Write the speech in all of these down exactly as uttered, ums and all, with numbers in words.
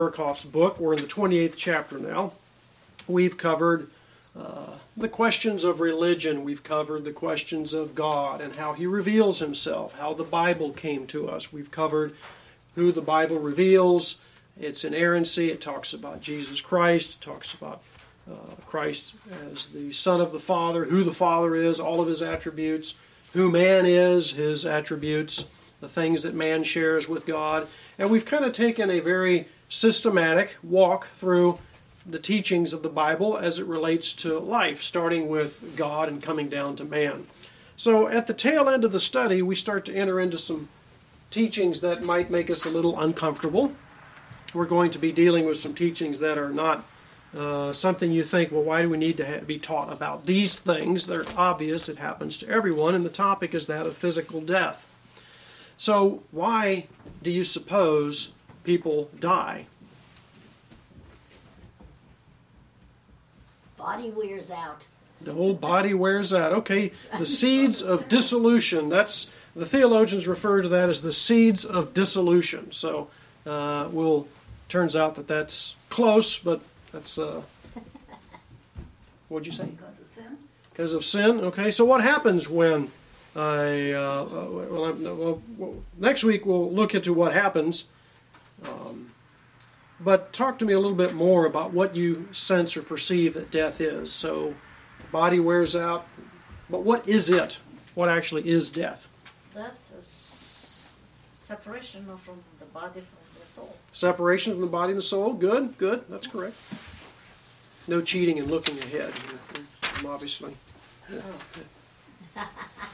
Berkhof's book. We're in the twenty-eighth chapter now. We've covered uh, the questions of religion. We've covered the questions of God and how He reveals Himself, how the Bible came to us. We've covered who the Bible reveals, its inerrancy. It talks about Jesus Christ. It talks about uh, Christ as the Son of the Father, who the Father is, all of His attributes, who man is, His attributes, the things that man shares with God. And we've kind of taken a very systematic walk through the teachings of the Bible as it relates to life, starting with God and coming down to man. So at the tail end of the study, we start to enter into some teachings that might make us a little uncomfortable. We're going to be dealing with some teachings that are not uh, something you think, well, why do we need to ha- be taught about these things? They're obvious. It happens to everyone, and the topic is that of physical death. So why do you suppose people die? Body wears out. The whole body wears out. Okay, the seeds of dissolution. That's the theologians refer to that as the seeds of dissolution. So, uh, will turns out that that's close, but that's uh, what'd you say? Because of sin. Because of sin. Okay, so what happens when I? Uh, well, well, well, next week we'll look into what happens. Um, but talk to me a little bit more about what you sense or perceive that death is. So, body wears out, but what is it? What actually is death? Death is separation from the body from the soul. Separation from the body and the soul. Good, good. That's correct. No cheating and looking ahead, obviously. Yeah.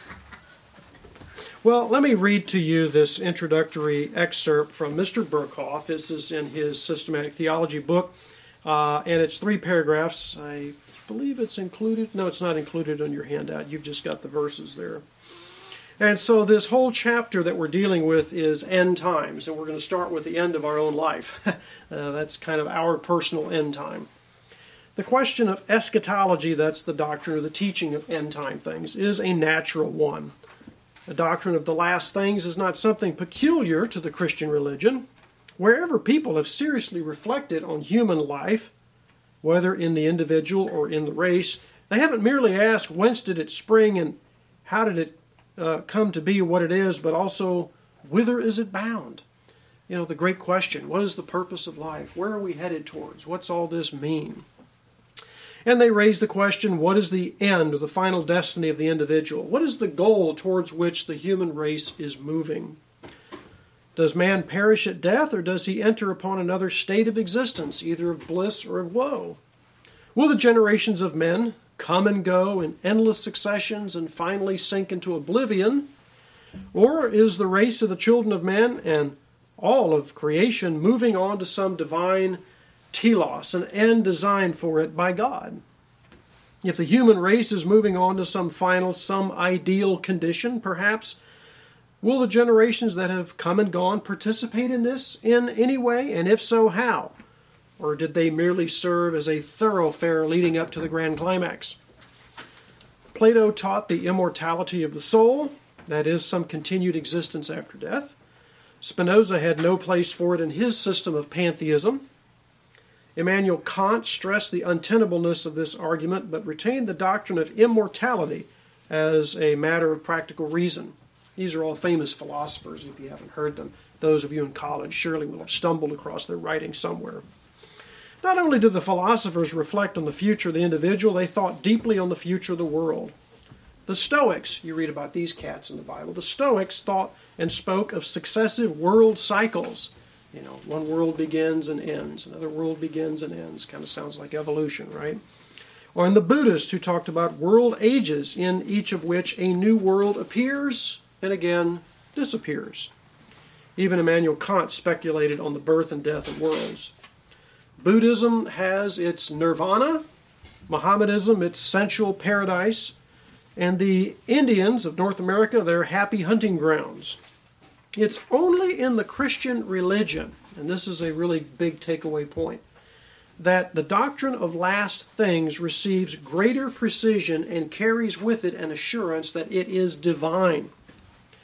Well, let me read to you this introductory excerpt from Mister Berkhof. This is in his Systematic Theology book, uh, and it's three paragraphs. I believe it's included. No, it's not included on your handout. You've just got the verses there. And so this whole chapter that we're dealing with is end times, and we're going to start with the end of our own life. uh, that's kind of our personal end time. The question of eschatology, that's the doctrine or the teaching of end time things, is a natural one. The doctrine of the last things is not something peculiar to the Christian religion. Wherever people have seriously reflected on human life, whether in the individual or in the race, they haven't merely asked whence did it spring and how did it uh, come to be what it is, but also whither is it bound? You know, the great question, what is the purpose of life? Where are we headed towards? What's all this mean? And they raise the question, what is the end or the final destiny of the individual? What is the goal towards which the human race is moving? Does man perish at death, or does he enter upon another state of existence, either of bliss or of woe? Will the generations of men come and go in endless successions and finally sink into oblivion? Or is the race of the children of men and all of creation moving on to some divine telos, an end designed for it by God? If the human race is moving on to some final, some ideal condition, perhaps, will the generations that have come and gone participate in this in any way? And if so, how? Or did they merely serve as a thoroughfare leading up to the grand climax? Plato taught the immortality of the soul, that is, some continued existence after death. Spinoza had no place for it in his system of pantheism. Immanuel Kant stressed the untenableness of this argument, but retained the doctrine of immortality as a matter of practical reason. These are all famous philosophers, if you haven't heard them. Those of you in college surely will have stumbled across their writing somewhere. Not only did the philosophers reflect on the future of the individual, they thought deeply on the future of the world. The Stoics, you read about these cats in the Bible, the Stoics thought and spoke of successive world cycles. You know, one world begins and ends, another world begins and ends. Kind of sounds like evolution, right? Or in the Buddhists, who talked about world ages, in each of which a new world appears and again disappears. Even Immanuel Kant speculated on the birth and death of worlds. Buddhism has its nirvana, Mohammedanism its sensual paradise, and the Indians of North America their happy hunting grounds. It's only in the Christian religion, and this is a really big takeaway point, that the doctrine of last things receives greater precision and carries with it an assurance that it is divine.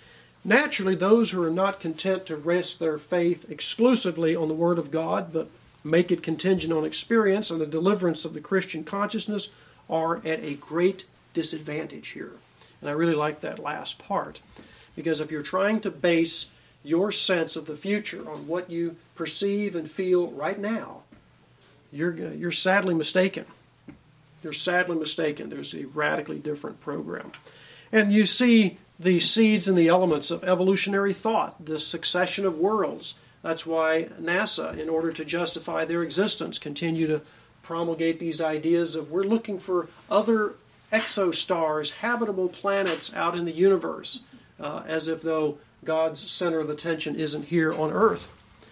Naturally, those who are not content to rest their faith exclusively on the Word of God, but make it contingent on experience and the deliverance of the Christian consciousness, are at a great disadvantage here. And I really like that last part, because if you're trying to base your sense of the future on what you perceive and feel right now, you're, you're sadly mistaken. You're sadly mistaken. There's a radically different program. And you see the seeds and the elements of evolutionary thought, the succession of worlds. That's why NASA, in order to justify their existence, continue to promulgate these ideas of we're looking for other exostars, habitable planets out in the universe, uh, as if though God's center of attention isn't here on Earth.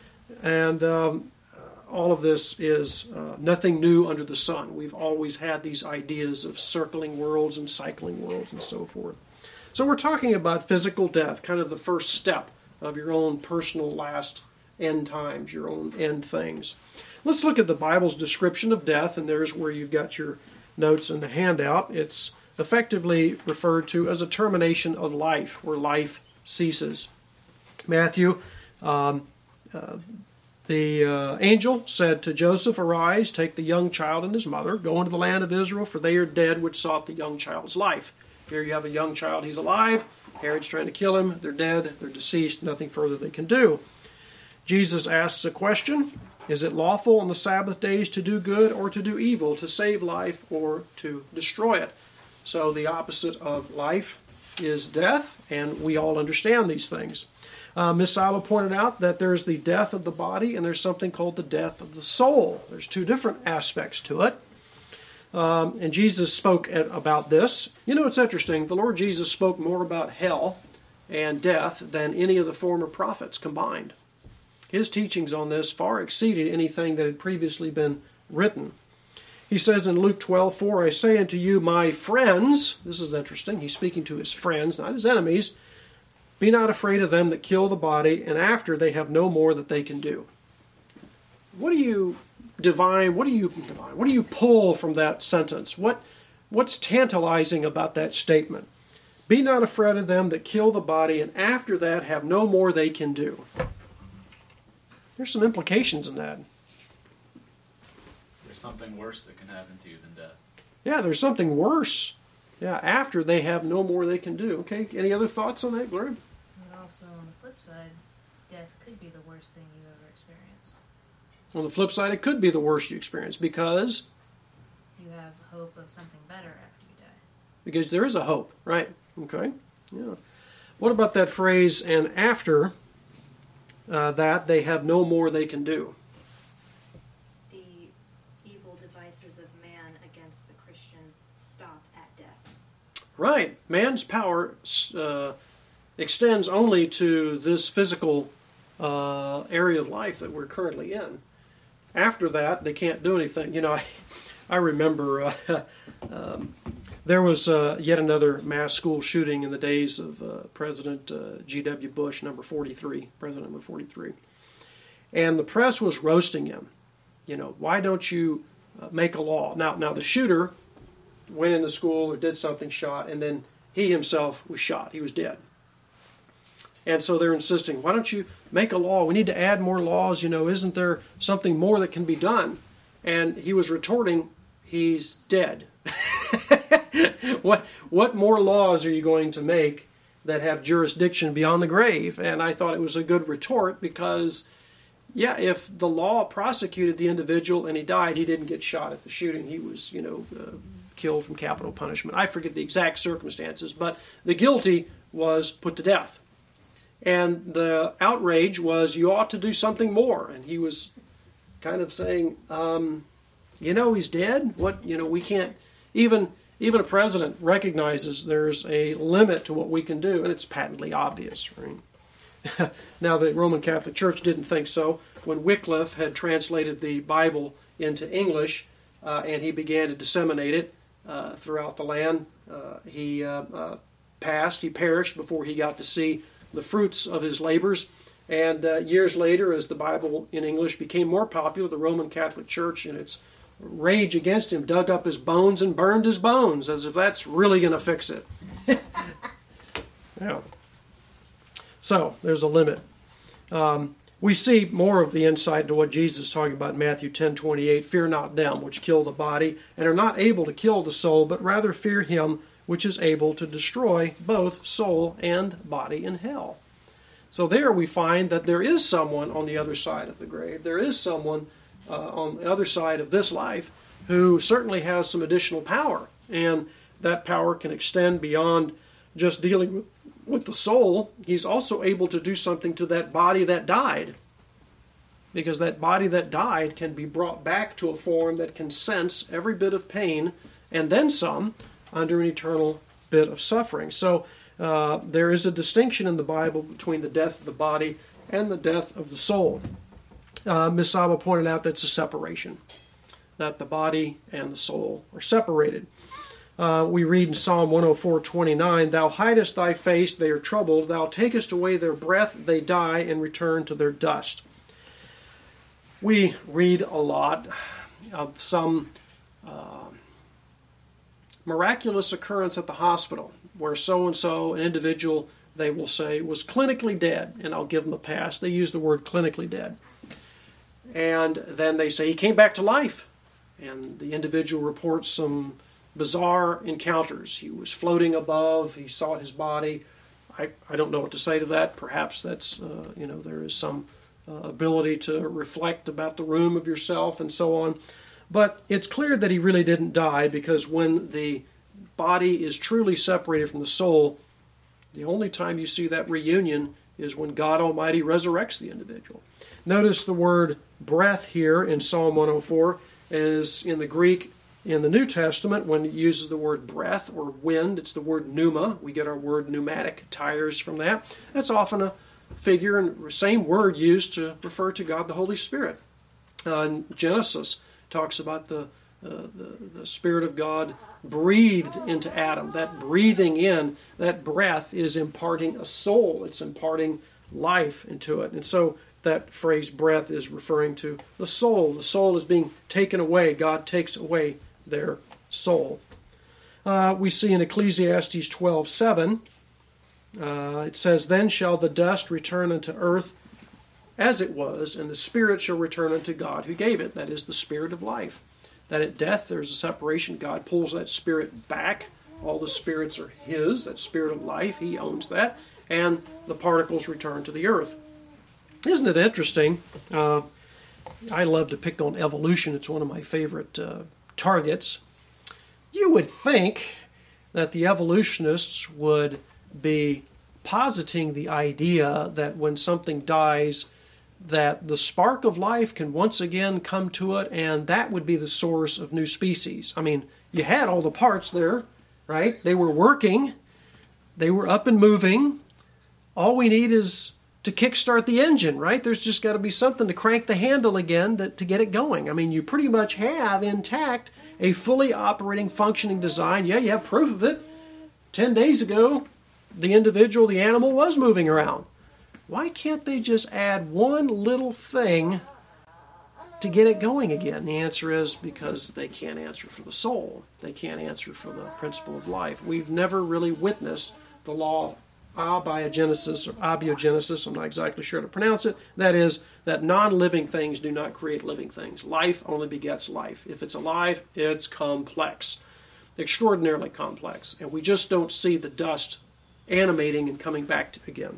And um, all of this is uh, nothing new under the sun. We've always had these ideas of circling worlds and cycling worlds and so forth. So we're talking about physical death, kind of the first step of your own personal last end times, your own end things. Let's look at the Bible's description of death, and there's where you've got your notes in the handout. It's effectively referred to as a termination of life, where life ceases. Matthew, um, uh, the uh, angel said to Joseph, "Arise, take the young child and his mother, go into the land of Israel, for they are dead which sought the young child's life." Here you have a young child, he's alive, Herod's trying to kill him, they're dead, they're deceased, nothing further they can do. Jesus asks a question: is it lawful on the Sabbath days to do good or to do evil, to save life or to destroy it? So the opposite of life is death, and we all understand these things. Uh, Miss Saba pointed out that there's the death of the body and there's something called the death of the soul. There's two different aspects to it. Um, and Jesus spoke at, about this. You know, it's interesting. The Lord Jesus spoke more about hell and death than any of the former prophets combined. His teachings on this far exceeded anything that had previously been written. He says in Luke twelve four, "I say unto you, my friends," this is interesting, he's speaking to his friends, not his enemies, "be not afraid of them that kill the body, and after they have no more that they can do." What do you divine, what do you divine, what do you pull from that sentence? What, what's tantalizing about that statement? Be not afraid of them that kill the body, and after that have no more they can do. There's some implications in that. There's something worse that can happen to you than death. Yeah, there's something worse. Yeah, after they have no more they can do. Okay, any other thoughts on that, Gloria? And also, on the flip side, death could be the worst thing you ever experienced. On the flip side, it could be the worst you experience because You have hope of something better after you die. because there is a hope, right? Okay, yeah. What about that phrase, and after uh, that they have no more they can do? The evil devices of man against the Christian stop at death. Right. Man's power uh, extends only to this physical uh, area of life that we're currently in. After that, they can't do anything. You know, I, I remember uh, um, there was uh, yet another mass school shooting in the days of uh, President uh, G W Bush, number forty-three, President number forty-three. And the press was roasting him. You know, why don't you uh, make a law? Now, now the shooter went in the school or did something, shot, and then he himself was shot. He was dead. And so they're insisting, why don't you make a law? We need to add more laws. You know, isn't there something more that can be done? And he was retorting, he's dead. what what more laws are you going to make that have jurisdiction beyond the grave? And I thought it was a good retort because, yeah, if the law prosecuted the individual and he died, he didn't get shot at the shooting. He was, you know, uh, killed from capital punishment. I forget the exact circumstances, but the guilty was put to death. And the outrage was, you ought to do something more. And he was kind of saying, um, you know, he's dead. What, you know, we can't, even even a president recognizes there's a limit to what we can do, and it's patently obvious, right? Now, the Roman Catholic Church didn't think so. When Wycliffe had translated the Bible into English, uh, and he began to disseminate it uh, throughout the land, uh, he uh, uh, passed, he perished before he got to see the fruits of his labors. And uh, years later, as the Bible in English became more popular, the Roman Catholic Church, in its rage against him, dug up his bones and burned his bones, as if that's really going to fix it. Yeah. So there's a limit. Um, we see more of the insight to what Jesus is talking about in Matthew ten twenty-eight. Fear not them which kill the body and are not able to kill the soul, but rather fear him which is able to destroy both soul and body in hell. So there we find that there is someone on the other side of the grave. There is someone uh, on the other side of this life who certainly has some additional power. And that power can extend beyond just dealing with, with the soul. He's also able to do something to that body that died. Because that body that died can be brought back to a form that can sense every bit of pain and then some under an eternal bit of suffering. So uh, there is a distinction in the Bible between the death of the body and the death of the soul. Uh, Miz Saba pointed out that's a separation, that the body and the soul are separated. Uh, we read in Psalm one oh four twenty-nine, Thou hidest thy face, they are troubled. Thou takest away their breath, they die and return to their dust. We read a lot of some uh, miraculous occurrence at the hospital where so-and-so, an individual, they will say, was clinically dead, and I'll give them a pass. They use the word clinically dead. And then they say he came back to life, and the individual reports some bizarre encounters. He was floating above, he saw his body. I, I don't know what to say to that. Perhaps that's, uh, you know, there is some uh, ability to reflect about the room of yourself and so on. But it's clear that he really didn't die, because when the body is truly separated from the soul, the only time you see that reunion is when God Almighty resurrects the individual. Notice the word breath here in Psalm one oh four is in the Greek in the New Testament when it uses the word breath or wind. It's the word pneuma. We get our word pneumatic tires from that. That's often a figure and same word used to refer to God the Holy Spirit. Uh, in Genesis talks about the, uh, the the Spirit of God breathed into Adam. That breathing in, that breath is imparting a soul. It's imparting life into it. And so that phrase breath is referring to the soul. The soul is being taken away. God takes away their soul. Uh, we see in Ecclesiastes twelve seven, uh, it says, Then shall the dust return unto earth as it was, and the spirit shall return unto God who gave it. That is the spirit of life. That at death there's a separation. God pulls that spirit back. All the spirits are his, that spirit of life. He owns that. And the particles return to the earth. Isn't it interesting? Uh, I love to pick on evolution. It's one of my favorite uh, targets. You would think that the evolutionists would be positing the idea that when something dies, that the spark of life can once again come to it, and that would be the source of new species. I mean, you had all the parts there, right? They were working. They were up and moving. All we need is to kickstart the engine, right? There's just got to be something to crank the handle again to, to get it going. I mean, you pretty much have intact a fully operating, functioning design. Yeah, you have proof of it. Ten days ago, the individual, the animal, was moving around. Why can't they just add one little thing to get it going again? The answer is because they can't answer for the soul. They can't answer for the principle of life. We've never really witnessed the law of abiogenesis or abiogenesis. I'm not exactly sure how to pronounce it. That is, that non-living things do not create living things. Life only begets life. If it's alive, it's complex, extraordinarily complex. And we just don't see the dust animating and coming back to, again.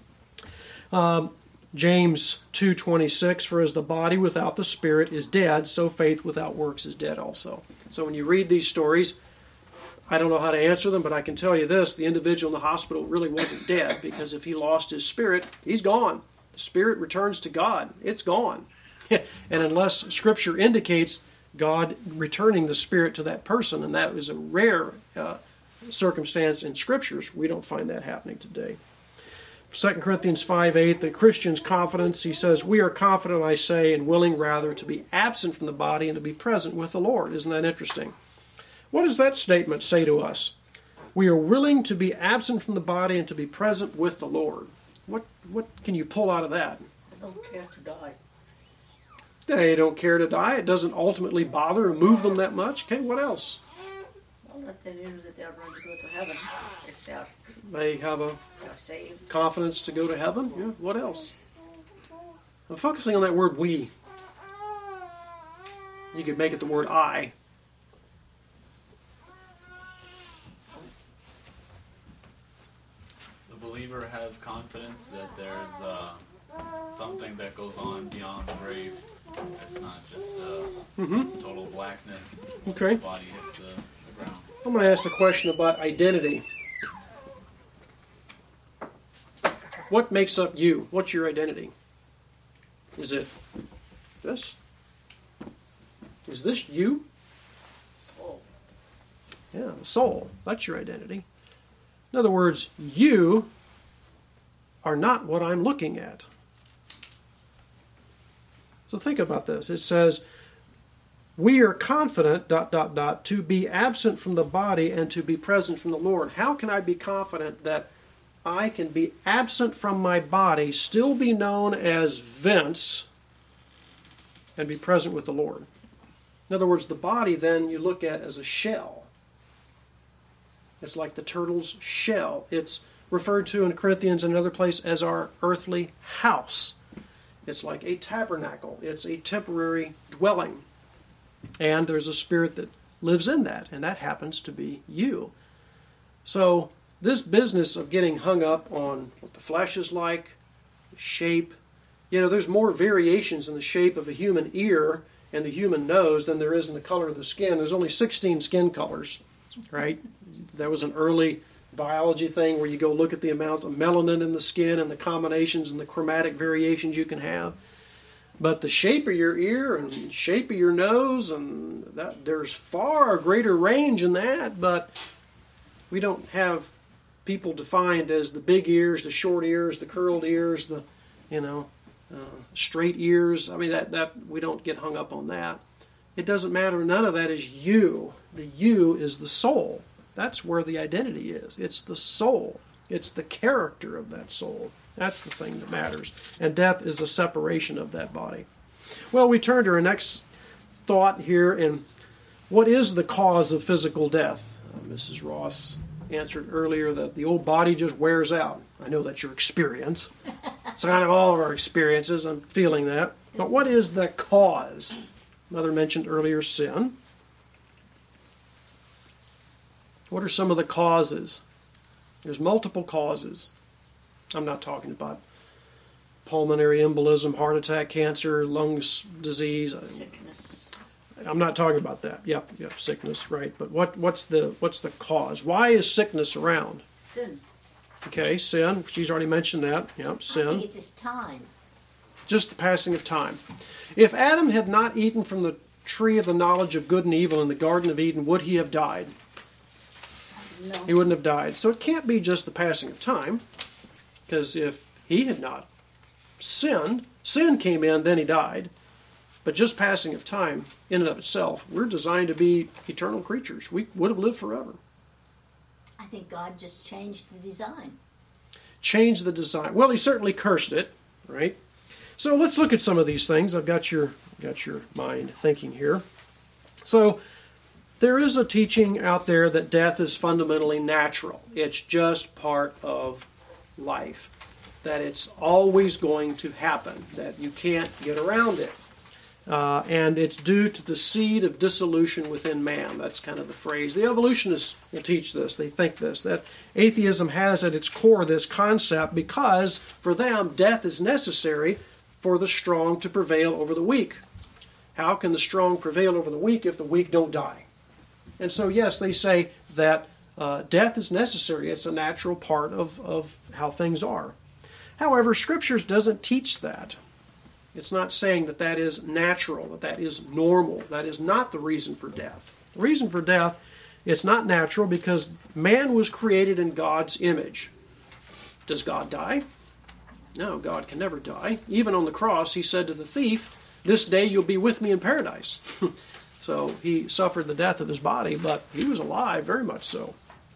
Um, James two twenty-six, For as the body without the spirit is dead, so faith without works is dead also. So when you read these stories, I don't know how to answer them, but I can tell you this, the individual in the hospital really wasn't dead, because if he lost his spirit, he's gone. The spirit returns to God. It's gone. And unless Scripture indicates God returning the spirit to that person, and that is a rare uh, circumstance in Scriptures, we don't find that happening today. Second Corinthians five eight, the Christian's confidence, he says, We are confident, I say, and willing rather to be absent from the body and to be present with the Lord. Isn't that interesting? What does that statement say to us? We are willing to be absent from the body and to be present with the Lord. What what can you pull out of that? I don't care to die. They don't care to die. It doesn't ultimately bother or move them that much. Okay, what else? Well, that they knew that they are going to go to heaven if they are They have a You're saved. confidence to go to heaven. Yeah. What else? I'm focusing on that word we. You could make it the word I. The believer has confidence that there's uh, something that goes on beyond the grave. It's not just uh, Mm-hmm. total blackness once Okay. the body hits the, the ground. I'm going to ask the question about identity. What makes up you? What's your identity? Is it this? Is this you? Soul. Yeah, the soul. That's your identity. In other words, you are not what I'm looking at. So think about this. It says, we are confident, dot, dot, dot, to be absent from the body and to be present from the Lord. How can I be confident that I can be absent from my body, still be known as Vince, and be present with the Lord? In other words, the body then you look at as a shell. It's like the turtle's shell. It's referred to in Corinthians and another place as our earthly house. It's like a tabernacle. It's a temporary dwelling. And there's a spirit that lives in that, and that happens to be you. So this business of getting hung up on what the flesh is like, shape, you know, there's more variations in the shape of a human ear and the human nose than there is in the color of the skin. There's only sixteen skin colors, right? That was an early biology thing where you go look at the amounts of melanin in the skin and the combinations and the chromatic variations you can have. But the shape of your ear and shape of your nose, and that there's far greater range in that, but we don't have people defined as the big ears, the short ears, the curled ears, the, you know, uh, straight ears. I mean, that, that we don't get hung up on that. It doesn't matter. None of that is you. The you is the soul. That's where the identity is. It's the soul. It's the character of that soul. That's the thing that matters. And death is a separation of that body. Well, we turn to our next thought here. And what is the cause of physical death? Uh, Missus Ross answered earlier that the old body just wears out. I know that's your experience. It's kind of all of our experiences. I'm feeling that. But what is the cause? Mother mentioned earlier sin. What are some of the causes? There's multiple causes. I'm not talking about pulmonary embolism, heart attack, cancer, lung disease. Sickness. I'm not talking about that. Yep, yep, sickness, right. But what, what's the what's the cause? Why is sickness around? Sin. Okay, sin. She's already mentioned that. Yep, I think sin. it's just time. Just the passing of time. If Adam had not eaten from the tree of the knowledge of good and evil in the Garden of Eden, would he have died? No. He wouldn't have died. So it can't be just the passing of time, because if he had not sinned, sin came in, then he died. But just passing of time in and of itself, we're designed to be eternal creatures. We would have lived forever. I think God just changed the design. Change the design. Well, he certainly cursed it, right? So let's look at some of these things. I've got your got your mind thinking here. So there is a teaching out there that death is fundamentally natural. It's just part of life. That it's always going to happen. That you can't get around it. Uh, and it's due to the seed of dissolution within man. That's kind of the phrase. The evolutionists will teach this. They think this, that atheism has at its core this concept because for them death is necessary for the strong to prevail over the weak. How can the strong prevail over the weak if the weak don't die? And so, yes, they say that uh, death is necessary. It's a natural part of, of how things are. However, Scriptures doesn't teach that. It's not saying that that is natural, that that is normal. That is not the reason for death. The reason for death, it's not natural because man was created in God's image. Does God die? No, God can never die. Even on the cross, he said to the thief, "This day you'll be with me in paradise." So he suffered the death of his body, but he was alive, very much so.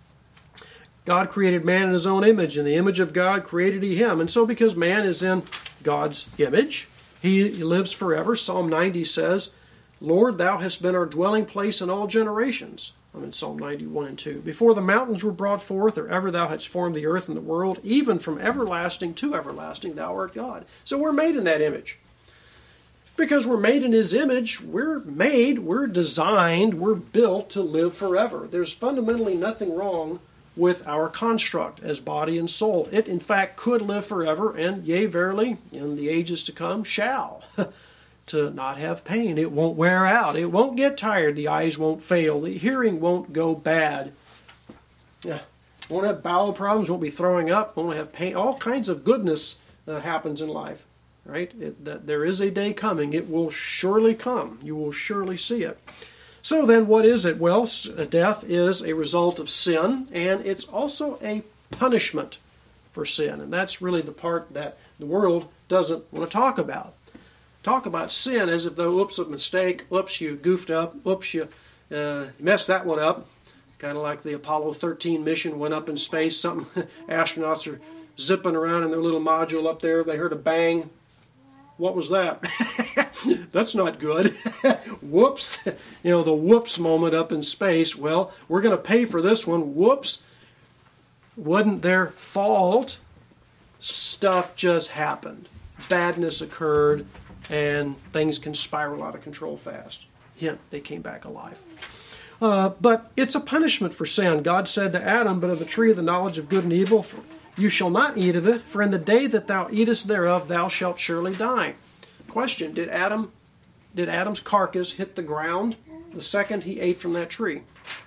God created man in his own image. In the image of God created he him. And so because man is in God's image, he lives forever. Psalm ninety says, "Lord, thou hast been our dwelling place in all generations. I'm in Psalm ninety-one and two. Before the mountains were brought forth, or ever thou hadst formed the earth and the world, even from everlasting to everlasting, thou art God. So we're made in that image. Because we're made in His image, we're made, we're designed, we're built to live forever. There's fundamentally nothing wrong with our construct as body and soul. It, in fact, could live forever, and yea, verily, in the ages to come, shall. To not have pain. It won't wear out. It won't get tired. The eyes won't fail. The hearing won't go bad. Yeah. Won't have bowel problems. Won't be throwing up. Won't have pain. All kinds of goodness uh, happens in life. Right? It, that there is a day coming. It will surely come. You will surely see it. So then what is it? Well, death is a result of sin, and it's also a punishment for sin. And that's really the part that the world doesn't want to talk about. Talk about sin as if though, oops, a mistake, oops, you goofed up, oops, you uh, messed that one up. Kind of like the Apollo thirteen mission went up in space. Something astronauts are zipping around in their little module up there. They heard a bang. What was that? That's not good. Whoops. You know, the whoops moment up in space. Well, we're going to pay for this one. Whoops. Wasn't their fault. Stuff just happened. Badness occurred. And things can spiral out of control fast. Hint, they came back alive. Uh, but it's a punishment for sin. God said to Adam, but of the tree of the knowledge of good and evil, for you shall not eat of it, for in the day that thou eatest thereof, thou shalt surely die. Question, did Adam, did Adam's carcass hit the ground the second he ate from that tree?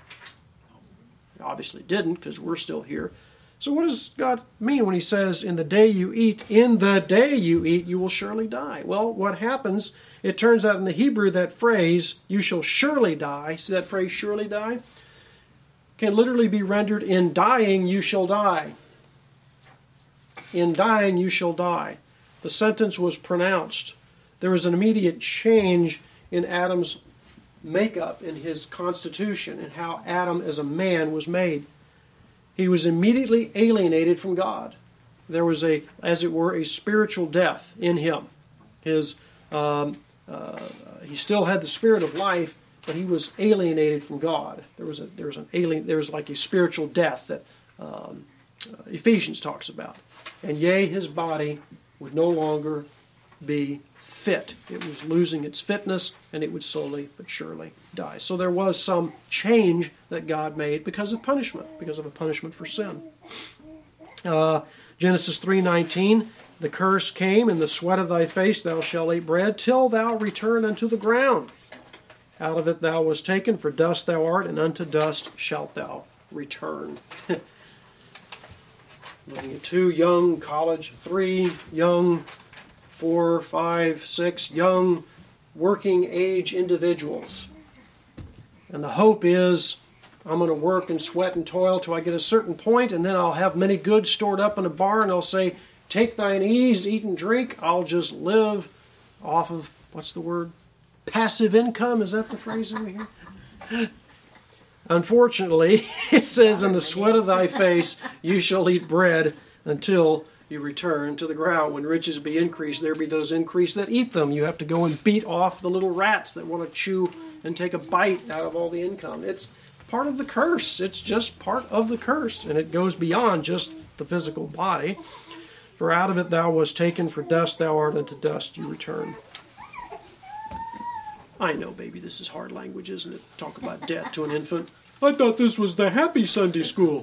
Obviously didn't, because we're still here. So what does God mean when He says, in the day you eat, in the day you eat, you will surely die? Well, what happens, it turns out in the Hebrew that phrase, you shall surely die, see that phrase, surely die, can literally be rendered, in dying you shall die. In dying you shall die. The sentence was pronounced. There was an immediate change in Adam's makeup, in his constitution, and how Adam as a man was made. He was immediately alienated from God. There was a, as it were, a spiritual death in him. His, um, uh, he still had the spirit of life, but he was alienated from God. There was a, there was an alien, there was like a spiritual death that um, uh, Ephesians talks about. And yea, his body would no longer be fit. It was losing its fitness, and it would slowly but surely die. So there was some change that God made because of punishment, because of a punishment for sin. Uh, Genesis three nineteen, the curse came, in the sweat of thy face thou shalt eat bread, till thou return unto the ground. Out of it thou wast taken, for dust thou art, and unto dust shalt thou return. Looking at two young college, three young four, five, six young working age individuals. And the hope is I'm going to work and sweat and toil till I get a certain point, and then I'll have many goods stored up in a barn, and I'll say, take thine ease, eat and drink. I'll just live off of, what's the word? Passive income? Is that the phrase over here? Unfortunately, it says, in the sweat of thy face you shall eat bread until you return to the ground. When riches be increased, there be those increased that eat them. You have to go and beat off the little rats that want to chew and take a bite out of all the income. It's part of the curse. It's just part of the curse, and it goes beyond just the physical body. For out of it thou wast taken, for dust thou art, unto dust you return. I know, baby, this is hard language, isn't it? Talk about death to an infant. I thought this was the happy Sunday school.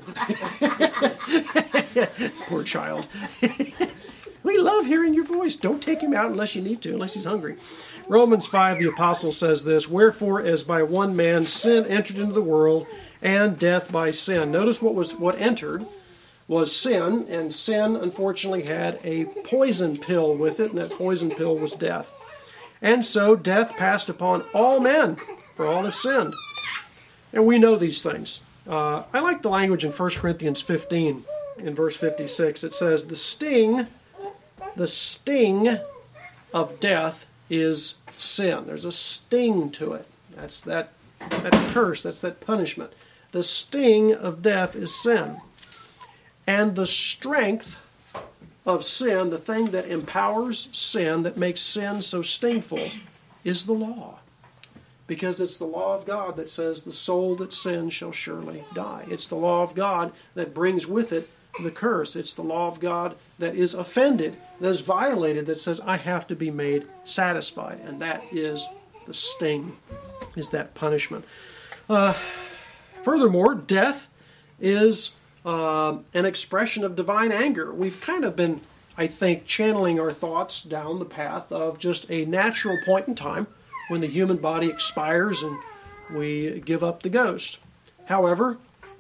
Poor child. We love hearing your voice. Don't take him out unless you need to, unless he's hungry. Romans five, the apostle says this, wherefore as by one man sin entered into the world, and death by sin. Notice what was what entered was sin, and sin unfortunately had a poison pill with it, and that poison pill was death. And so death passed upon all men, for all have sinned. And we know these things. Uh, I like the language in First Corinthians fifteen, in verse fifty-six. It says, the sting, the sting of death is sin. There's a sting to it. That's that, that curse, that's that punishment. The sting of death is sin. And the strength of sin, the thing that empowers sin, that makes sin so stingful, is the law. because it's the law of God that says the soul that sins shall surely die. It's the law of God that brings with it the curse. It's the law of God that is offended, that is violated, that says I have to be made satisfied. And that is the sting, is that punishment. Uh, furthermore, death is uh, an expression of divine anger. We've kind of been, I think, channeling our thoughts down the path of just a natural point in time when the human body expires and we give up the ghost. However,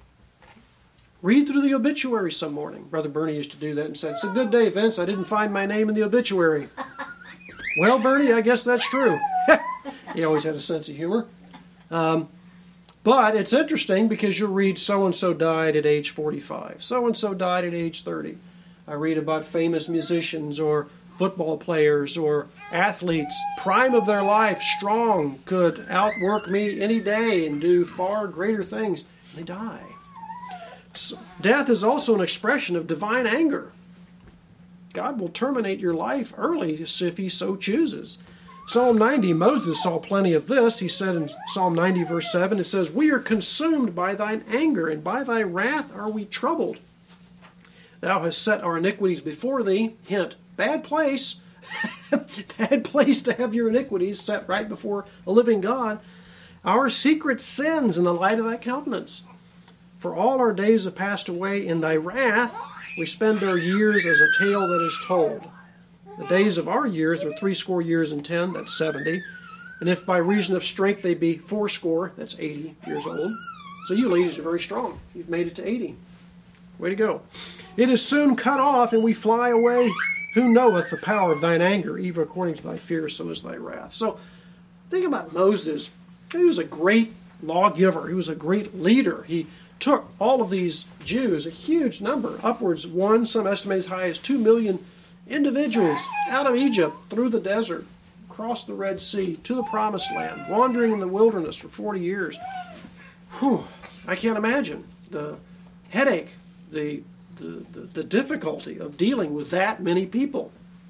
read through the obituary some morning. Brother Bernie used to do that and said, "It's a good day, Vince. I didn't find my name in the obituary." Well, Bernie, I guess that's true. He always had a sense of humor. Um, but it's interesting because you'll read so-and-so died at age forty-five. So-and-so died at age thirty. I read about famous musicians or football players or athletes, prime of their life, strong, could outwork me any day and do far greater things. They die. So death is also an expression of divine anger. God will terminate your life early if he so chooses. Psalm ninety, Moses saw plenty of this. He said in Psalm ninety, verse seven, it says, "We are consumed by thine anger, and by thy wrath are we troubled. Thou hast set our iniquities before thee." Hint, bad place. Bad place to have your iniquities set right before a living God. "Our secret sins in the light of thy countenance. For all our days have passed away in thy wrath. We spend our years as a tale that is told. The days of our years are threescore years and ten," that's seventy. "And if by reason of strength they be fourscore," that's eighty years old. So you ladies are very strong. You've made it to eighty. Way to go. "It is soon cut off, and we fly away. Who knoweth the power of thine anger? Even according to thy fear, so is thy wrath." So think about Moses. He was a great lawgiver. He was a great leader. He took all of these Jews, a huge number, upwards of one, some estimate as high as two million individuals, out of Egypt, through the desert, across the Red Sea, to the Promised Land, wandering in the wilderness for forty years. Whew, I can't imagine the headache, the, the, the, the difficulty of dealing with that many people.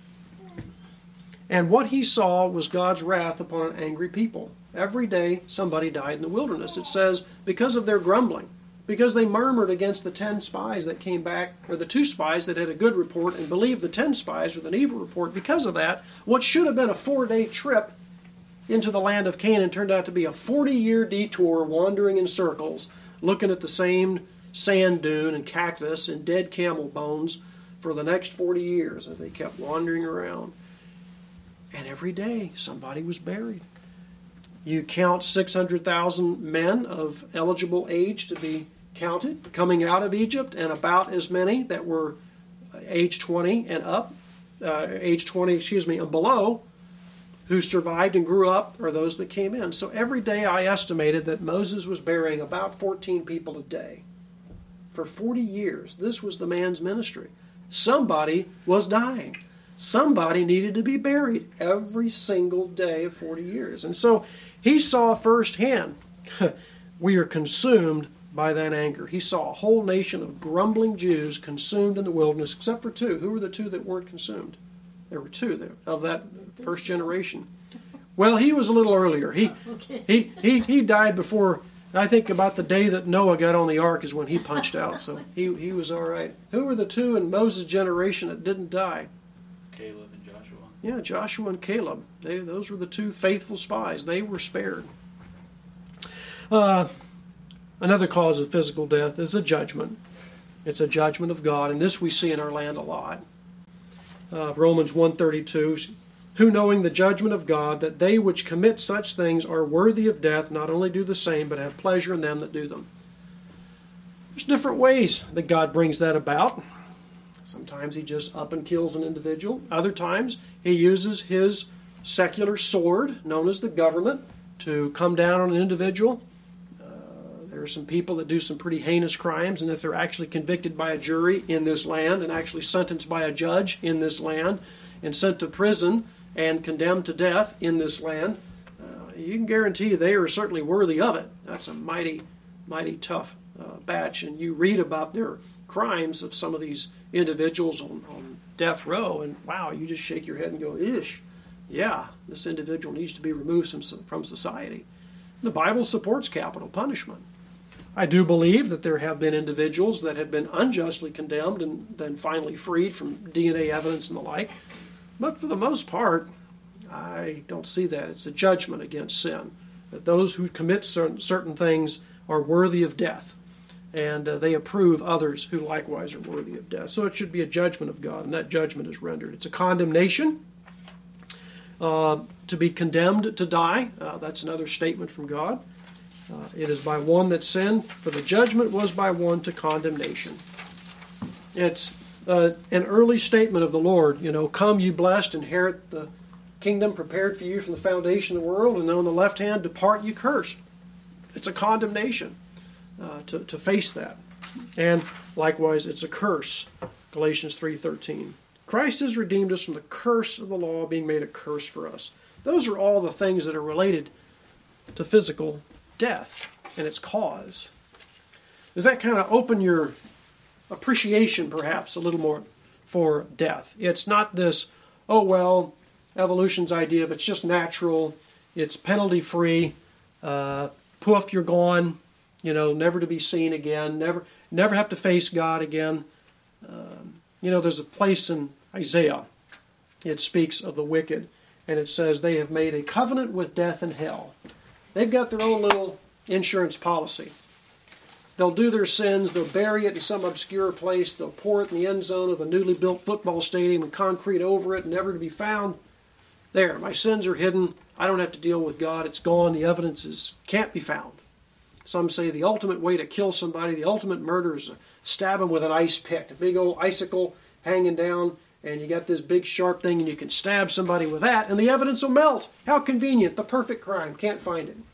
And what he saw was God's wrath upon an angry people. Every day somebody died in the wilderness. It says, because of their grumbling, because they murmured against the ten spies that came back, or the two spies that had a good report and believed the ten spies with an evil report. Because of that, what should have been a four-day trip into the land of Canaan turned out to be a forty-year detour wandering in circles, looking at the same sand dune and cactus and dead camel bones for the next forty years as they kept wandering around. And every day somebody was buried. You count six hundred thousand men of eligible age to be counted coming out of Egypt, and about as many that were age twenty and up, uh, age twenty, excuse me, and below, who survived and grew up are those that came in. So every day I estimated that Moses was burying about fourteen people a day. For forty years, this was the man's ministry. Somebody was dying. Somebody needed to be buried every single day of forty years. And so he saw firsthand, we are consumed by that anger. He saw a whole nation of grumbling Jews consumed in the wilderness, except for two. Who were the two that weren't consumed? There were two there of that first generation. Well, he was a little earlier. He, he, he, he died before, I think about the day that Noah got on the ark is when he punched out. So he, he was all right. Who were the two in Moses' generation that didn't die? Caleb and Joshua. Yeah, Joshua and Caleb. They, those were the two faithful spies. They were spared. Uh, another cause of physical death is a judgment. It's a judgment of God, and this we see in our land a lot. Uh, Romans one thirty-two, who knowing the judgment of God, that they which commit such things are worthy of death, not only do the same, but have pleasure in them that do them. There's different ways that God brings that about. Sometimes he just up and kills an individual. Other times he uses his secular sword, known as the government, to come down on an individual. Uh, there are some people that do some pretty heinous crimes, and if they're actually convicted by a jury in this land and actually sentenced by a judge in this land and sent to prison and condemned to death in this land, uh, you can guarantee they are certainly worthy of it. That's a mighty, mighty tough uh, batch, and you read about their crimes of some of these individuals on, on death row, and wow, you just shake your head and go, ish, yeah, this individual needs to be removed from, from society. The Bible supports capital punishment. I do believe that there have been individuals that have been unjustly condemned and then finally freed from D N A evidence and the like. But for the most part, I don't see that. It's a judgment against sin. That those who commit certain, certain things are worthy of death. And uh, they approve others who likewise are worthy of death. So it should be a judgment of God, and that judgment is rendered. It's a condemnation uh, to be condemned to die. Uh, that's another statement from God. Uh, it is by one that sinned, for the judgment was by one to condemnation. It's uh, an early statement of the Lord, you know, come you blessed, inherit the kingdom prepared for you from the foundation of the world, and on the left hand, depart you cursed. It's a condemnation uh, to, to face that. And likewise, it's a curse, Galatians three thirteen. Christ has redeemed us from the curse of the law, being made a curse for us. Those are all the things that are related to physical death and its cause. Does that kind of open your appreciation, perhaps, a little more for death? It's not this, oh, well, evolution's idea of it's just natural, it's penalty-free, uh, poof, you're gone, you know, never to be seen again, never never have to face God again. Um, you know, there's a place in Isaiah, it speaks of the wicked, and it says they have made a covenant with death and hell. They've got their own little insurance policy. They'll do their sins, they'll bury it in some obscure place, they'll pour it in the end zone of a newly built football stadium and concrete over it, never to be found. There, my sins are hidden, I don't have to deal with God, it's gone, the evidence is, can't be found. Some say the ultimate way to kill somebody, the ultimate murder is to stab them with an ice pick, a big old icicle hanging down, and you got this big sharp thing and you can stab somebody with that and the evidence will melt. How convenient, the perfect crime, can't find it.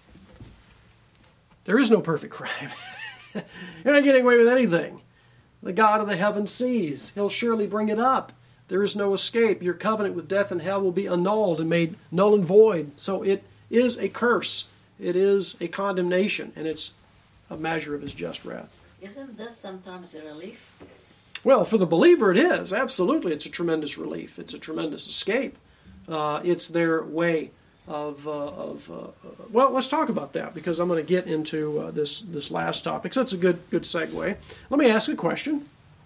There is no perfect crime. You're not getting away with anything. The God of the heavens sees. He'll surely bring it up. There is no escape. Your covenant with death and hell will be annulled and made null and void. So it is a curse. It is a condemnation, and it's a measure of his just wrath. Isn't that sometimes a relief? Well, for the believer it is. Absolutely. It's a tremendous relief. It's a tremendous escape. Uh, it's their way of, uh, of uh, well, let's talk about that, because I'm going to get into uh, this, this last topic. So that's a good, good segue. Let me ask a question.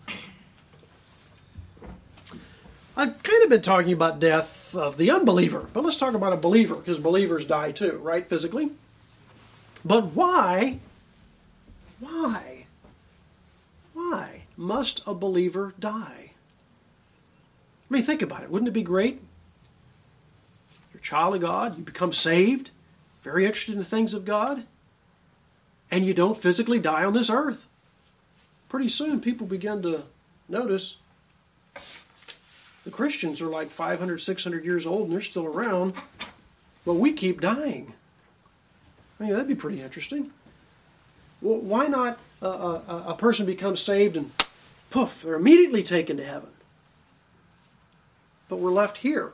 I've kind of been talking about death of the unbeliever, but let's talk about a believer, because believers die too, right, physically? But why, why, why must a believer die? I mean, think about it. Wouldn't it be great? You're a child of God, you become saved, very interested in the things of God, and you don't physically die on this earth. Pretty soon people begin to notice the Christians are like five hundred, six hundred years old and they're still around, but we keep dying. I mean, that'd be pretty interesting. Well, why not uh, a, a person becomes saved and poof, they're immediately taken to heaven. But we're left here.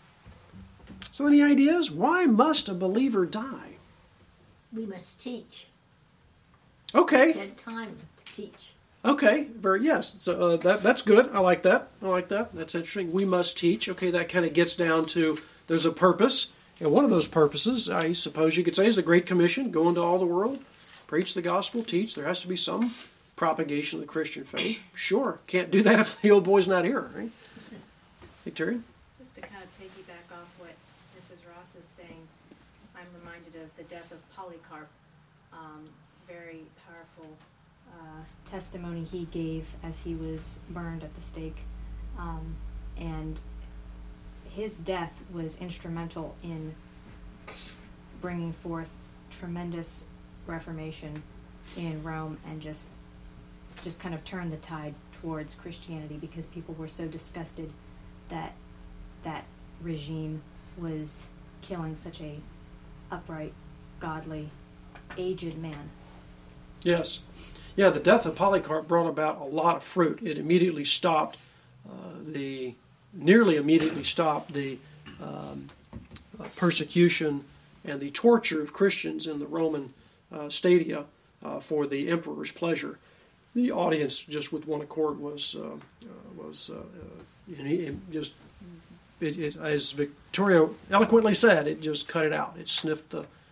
So any ideas? Why must a believer die? We must teach. Okay. Get time to teach. Okay, very yes. So uh, that that's good. I like that. I like that. That's interesting. We must teach. Okay, that kind of gets down to there's a purpose, and one of those purposes, I suppose you could say, is the Great Commission: go into all the world, preach the gospel, teach. There has to be some propagation of the Christian faith. Sure, can't do that if the old boy's not here, right? Victoria? Just to kind of piggyback off what Missus Ross is saying, I'm reminded of the death of Polycarp. Um, very powerful uh, testimony he gave as he was burned at the stake. Um, and his death was instrumental in bringing forth tremendous reformation in Rome and just just kind of turned the tide towards Christianity, because people were so disgusted that that regime was killing such a upright, godly, aged man. Yes. Yeah, the death of Polycarp brought about a lot of fruit. It immediately stopped uh, the, nearly immediately stopped the um, uh, persecution and the torture of Christians in the Roman uh, stadia uh, for the emperor's pleasure. The audience, just with one accord, was uh, uh, was uh, uh, and he just it, it, as Victoria eloquently said, it just cut it out. It sniffed the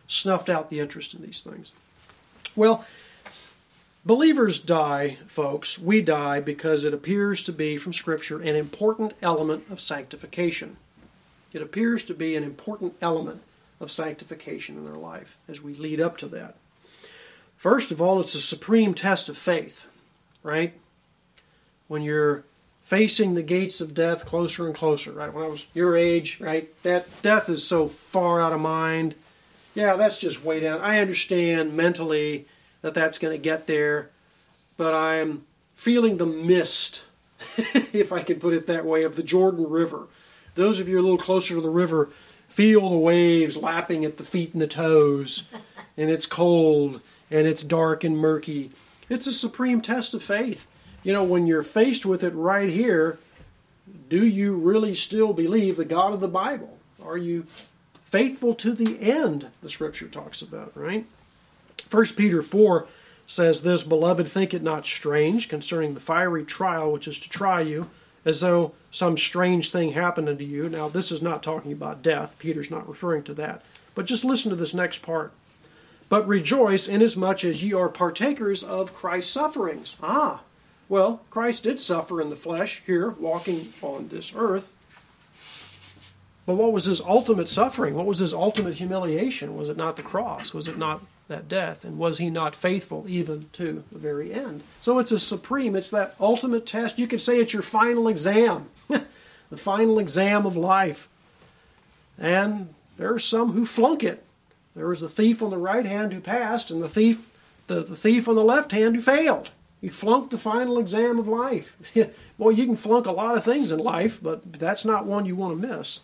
snuffed out the interest in these things. Well, believers die, folks. We die because it appears to be, from Scripture, an important element of sanctification. It appears to be an important element of sanctification in our life as we lead up to that. First of all, it's a supreme test of faith, right? When you're facing the gates of death closer and closer, right? When I was your age, right? That death is so far out of mind. Yeah, that's just way down. I understand mentally that that's going to get there, but I'm feeling the mist, if I can put it that way, of the Jordan River. Those of you a little closer to the river feel the waves lapping at the feet and the toes, and it's cold, and it's dark and murky. It's a supreme test of faith. You know, when you're faced with it right here, do you really still believe the God of the Bible? Are you faithful to the end, the Scripture talks about, right? First Peter four says this, "Beloved, think it not strange concerning the fiery trial which is to try you, as though some strange thing happened unto you." Now, this is not talking about death. Peter's not referring to that. But just listen to this next part. "But rejoice inasmuch as ye are partakers of Christ's sufferings." Ah, well, Christ did suffer in the flesh here, walking on this earth. But what was his ultimate suffering? What was his ultimate humiliation? Was it not the cross? Was it not that death? And was he not faithful even to the very end? So it's a supreme, it's that ultimate test. You could say it's your final exam, the final exam of life. And there are some who flunk it. There was the thief on the right hand who passed, and the thief, the, the thief on the left hand who failed. He flunked the final exam of life. Boy, you can flunk a lot of things in life, but that's not one you want to miss.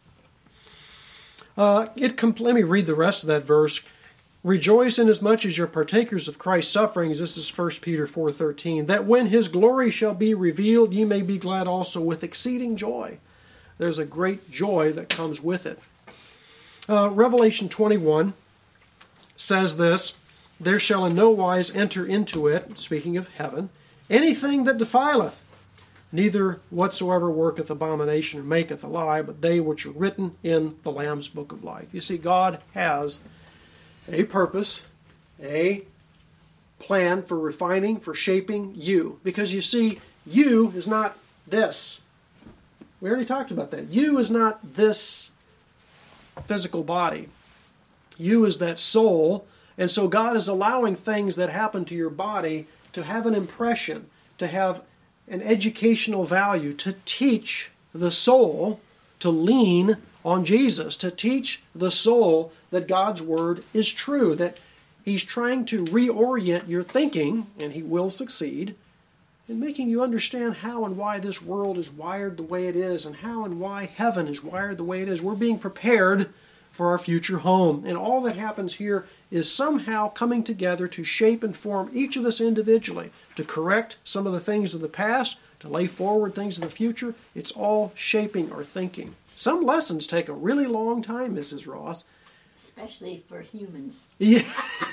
Uh, it compl- let me read the rest of that verse. "Rejoice inasmuch as you're partakers of Christ's sufferings," this is First Peter four thirteen, "that when his glory shall be revealed, ye may be glad also with exceeding joy." There's a great joy that comes with it. Uh, Revelation twenty-one says this, "There shall in no wise enter into it," speaking of heaven, "anything that defileth, neither whatsoever worketh abomination or maketh a lie, but they which are written in the Lamb's book of life." You see, God has a purpose, a plan for refining, for shaping you. Because you see, you is not this. We already talked about that. You is not this physical body. You is that soul. And so God is allowing things that happen to your body to have an impression, to have an educational value, to teach the soul to lean on Jesus, to teach the soul that God's Word is true, that He's trying to reorient your thinking, and He will succeed, in making you understand how and why this world is wired the way it is, and how and why heaven is wired the way it is. We're being prepared for our future home. And all that happens here is somehow coming together to shape and form each of us individually, to correct some of the things of the past, to lay forward things of the future. It's all shaping our thinking. Some lessons take a really long time, Missus Ross. Especially for humans. Yeah.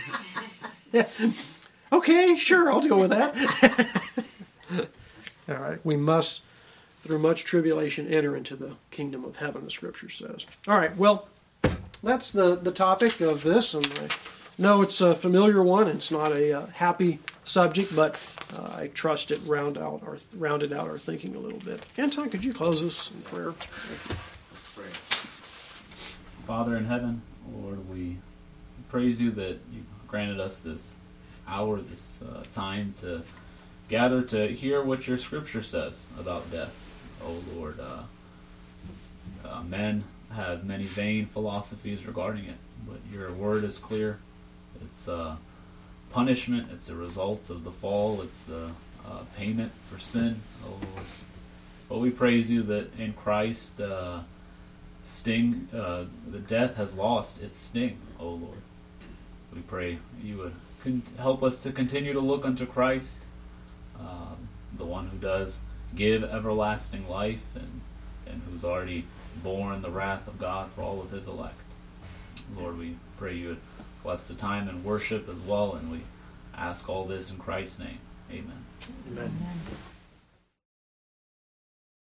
Okay, sure, I'll go with that. All right, we must, through much tribulation, enter into the kingdom of heaven, the Scripture says. All right, well, that's the, the topic of this, and I know it's a familiar one. It's not a uh, happy subject, but uh, I trust it round out our, rounded out our thinking a little bit. Anton, could you close us in prayer? Let's pray. Father in heaven, Lord, we praise you that you granted us this hour, this uh, time to gather to hear what your Scripture says about death. Oh Lord, uh, uh, men have many vain philosophies regarding it, but your word is clear. It's uh, punishment. It's a result of the fall. It's the uh, payment for sin. Oh Lord, but we praise you that in Christ, uh, sting, uh, the death has lost its sting. Oh Lord, we pray you would con- help us to continue to look unto Christ, uh, the one who does give everlasting life and and who's already borne the wrath of God for all of his elect. Lord, we pray you would bless the time in worship as well, and we ask all this in Christ's name. Amen. Amen. Amen.